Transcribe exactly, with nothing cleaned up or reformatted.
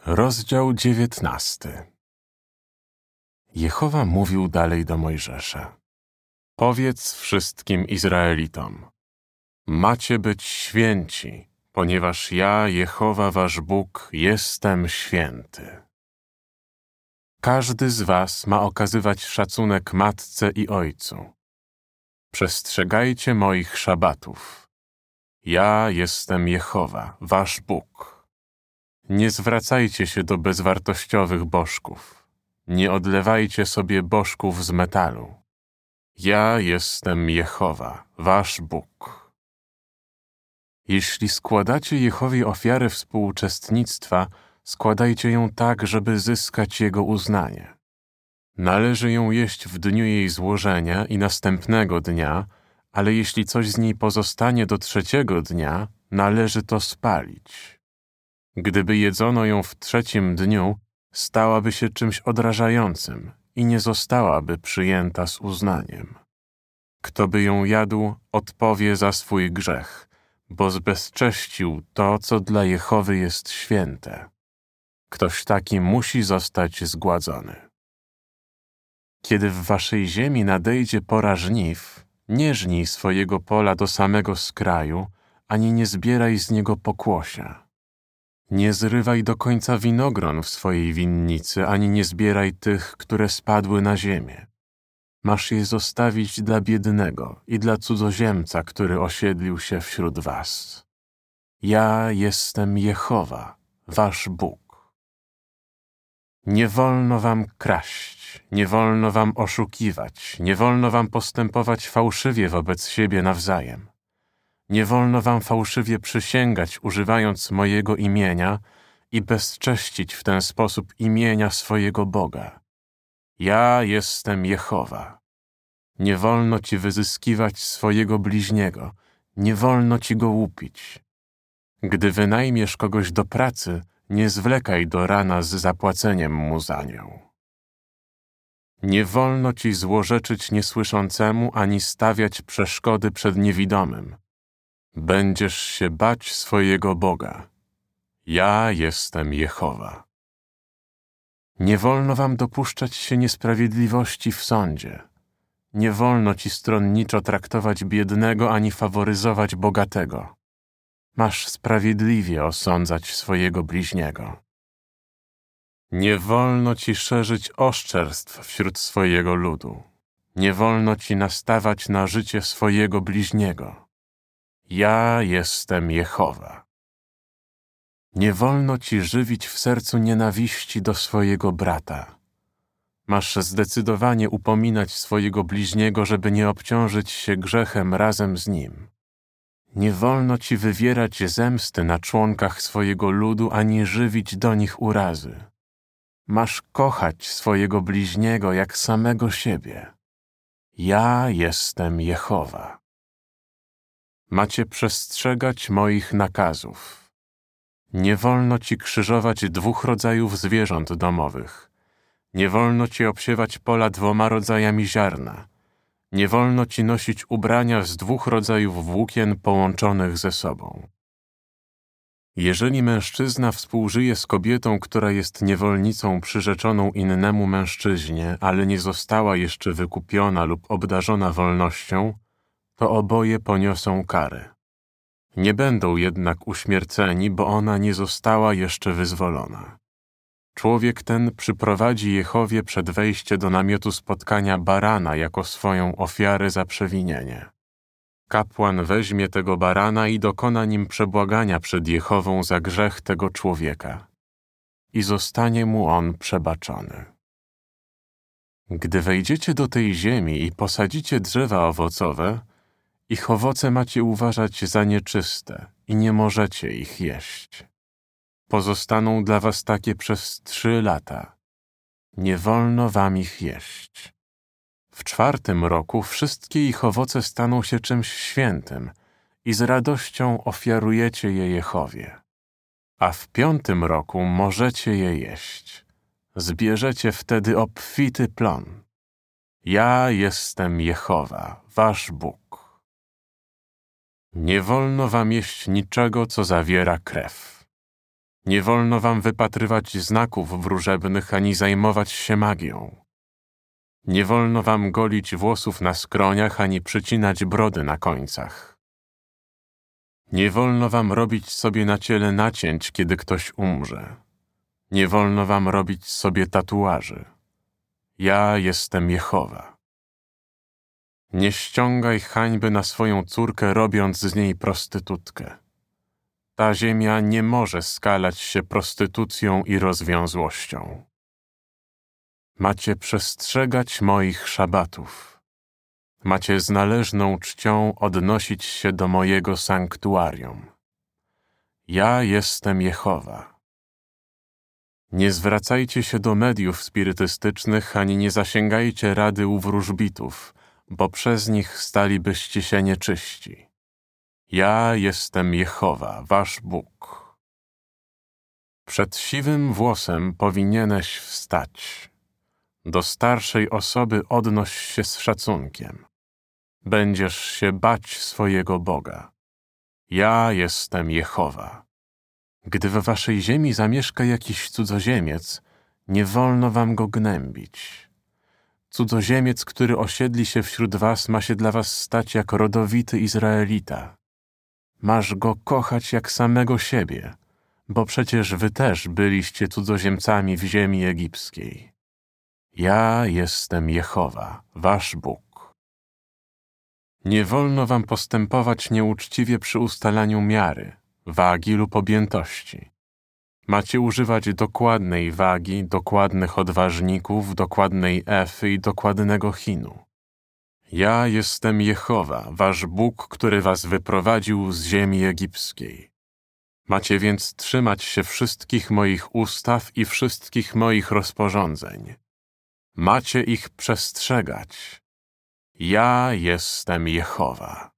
Rozdział dziewiętnasty. Jehowa mówił dalej do Mojżesza: Powiedz wszystkim Izraelitom: macie być święci, ponieważ ja, Jehowa wasz Bóg, jestem święty. Każdy z was ma okazywać szacunek matce i ojcu. Przestrzegajcie moich szabatów. Ja jestem Jehowa, wasz Bóg. Nie zwracajcie się do bezwartościowych bożków. Nie odlewajcie sobie bożków z metalu. Ja jestem Jehowa, wasz Bóg. Jeśli składacie Jehowie ofiarę współuczestnictwa, składajcie ją tak, żeby zyskać Jego uznanie. Należy ją jeść w dniu jej złożenia i następnego dnia, ale jeśli coś z niej pozostanie do trzeciego dnia, należy to spalić. Gdyby jedzono ją w trzecim dniu, stałaby się czymś odrażającym i nie zostałaby przyjęta z uznaniem. Kto by ją jadł, odpowie za swój grzech, bo zbezcześcił to, co dla Jehowy jest święte. Ktoś taki musi zostać zgładzony. Kiedy w waszej ziemi nadejdzie pora żniw, nie żnij swojego pola do samego skraju, ani nie zbieraj z niego pokłosia. Nie zrywaj do końca winogron w swojej winnicy, ani nie zbieraj tych, które spadły na ziemię. Masz je zostawić dla biednego i dla cudzoziemca, który osiedlił się wśród was. Ja jestem Jehowa, wasz Bóg. Nie wolno wam kraść, nie wolno wam oszukiwać, nie wolno wam postępować fałszywie wobec siebie nawzajem. Nie wolno wam fałszywie przysięgać, używając mojego imienia i bezcześcić w ten sposób imienia swojego Boga. Ja jestem Jehowa. Nie wolno ci wyzyskiwać swojego bliźniego, nie wolno ci go łupić. Gdy wynajmiesz kogoś do pracy, nie zwlekaj do rana z zapłaceniem mu za nią. Nie wolno ci złorzeczyć niesłyszącemu ani stawiać przeszkody przed niewidomym. Będziesz się bać swojego Boga. Ja jestem Jehowa. Nie wolno wam dopuszczać się niesprawiedliwości w sądzie. Nie wolno ci stronniczo traktować biednego ani faworyzować bogatego. Masz sprawiedliwie osądzać swojego bliźniego. Nie wolno ci szerzyć oszczerstw wśród swojego ludu. Nie wolno ci nastawać na życie swojego bliźniego. Ja jestem Jehowa. Nie wolno ci żywić w sercu nienawiści do swojego brata. Masz zdecydowanie upominać swojego bliźniego, żeby nie obciążyć się grzechem razem z nim. Nie wolno ci wywierać zemsty na członkach swojego ludu, ani żywić do nich urazy. Masz kochać swojego bliźniego jak samego siebie. Ja jestem Jehowa. Macie przestrzegać moich nakazów. Nie wolno ci krzyżować dwóch rodzajów zwierząt domowych. Nie wolno ci obsiewać pola dwoma rodzajami ziarna. Nie wolno ci nosić ubrania z dwóch rodzajów włókien połączonych ze sobą. Jeżeli mężczyzna współżyje z kobietą, która jest niewolnicą przyrzeczoną innemu mężczyźnie, ale nie została jeszcze wykupiona lub obdarzona wolnością, to oboje poniosą karę. Nie będą jednak uśmierceni, bo ona nie została jeszcze wyzwolona. Człowiek ten przyprowadzi Jehowie przed wejście do namiotu spotkania barana jako swoją ofiarę za przewinienie. Kapłan weźmie tego barana i dokona nim przebłagania przed Jehową za grzech tego człowieka. I zostanie mu on przebaczony. Gdy wejdziecie do tej ziemi i posadzicie drzewa owocowe, ich owoce macie uważać za nieczyste i nie możecie ich jeść. Pozostaną dla was takie przez trzy lata. Nie wolno wam ich jeść. W czwartym roku wszystkie ich owoce staną się czymś świętym i z radością ofiarujecie je Jehowie. A w piątym roku możecie je jeść. Zbierzecie wtedy obfity plon. Ja jestem Jehowa, wasz Bóg. Nie wolno wam jeść niczego, co zawiera krew. Nie wolno wam wypatrywać znaków wróżebnych ani zajmować się magią. Nie wolno wam golić włosów na skroniach ani przycinać brody na końcach. Nie wolno wam robić sobie na ciele nacięć, kiedy ktoś umrze. Nie wolno wam robić sobie tatuaży. Ja jestem Jehowa. Nie ściągaj hańby na swoją córkę, robiąc z niej prostytutkę. Ta ziemia nie może skalać się prostytucją i rozwiązłością. Macie przestrzegać moich szabatów. Macie z należną czcią odnosić się do mojego sanktuarium. Ja jestem Jehowa. Nie zwracajcie się do mediów spirytystycznych, ani nie zasięgajcie rady u wróżbitów, bo przez nich stalibyście się nieczyści. Ja jestem Jehowa, wasz Bóg. Przed siwym włosem powinieneś wstać. Do starszej osoby odnoś się z szacunkiem. Będziesz się bać swojego Boga. Ja jestem Jehowa. Gdy w waszej ziemi zamieszka jakiś cudzoziemiec, nie wolno wam go gnębić. Cudzoziemiec, który osiedli się wśród was, ma się dla was stać jak rodowity Izraelita. Masz go kochać jak samego siebie, bo przecież wy też byliście cudzoziemcami w ziemi egipskiej. Ja jestem Jehowa, wasz Bóg. Nie wolno wam postępować nieuczciwie przy ustalaniu miary, wagi lub objętości. Macie używać dokładnej wagi, dokładnych odważników, dokładnej efy i dokładnego chinu. Ja jestem Jehowa, wasz Bóg, który was wyprowadził z ziemi egipskiej. Macie więc trzymać się wszystkich moich ustaw i wszystkich moich rozporządzeń. Macie ich przestrzegać. Ja jestem Jehowa.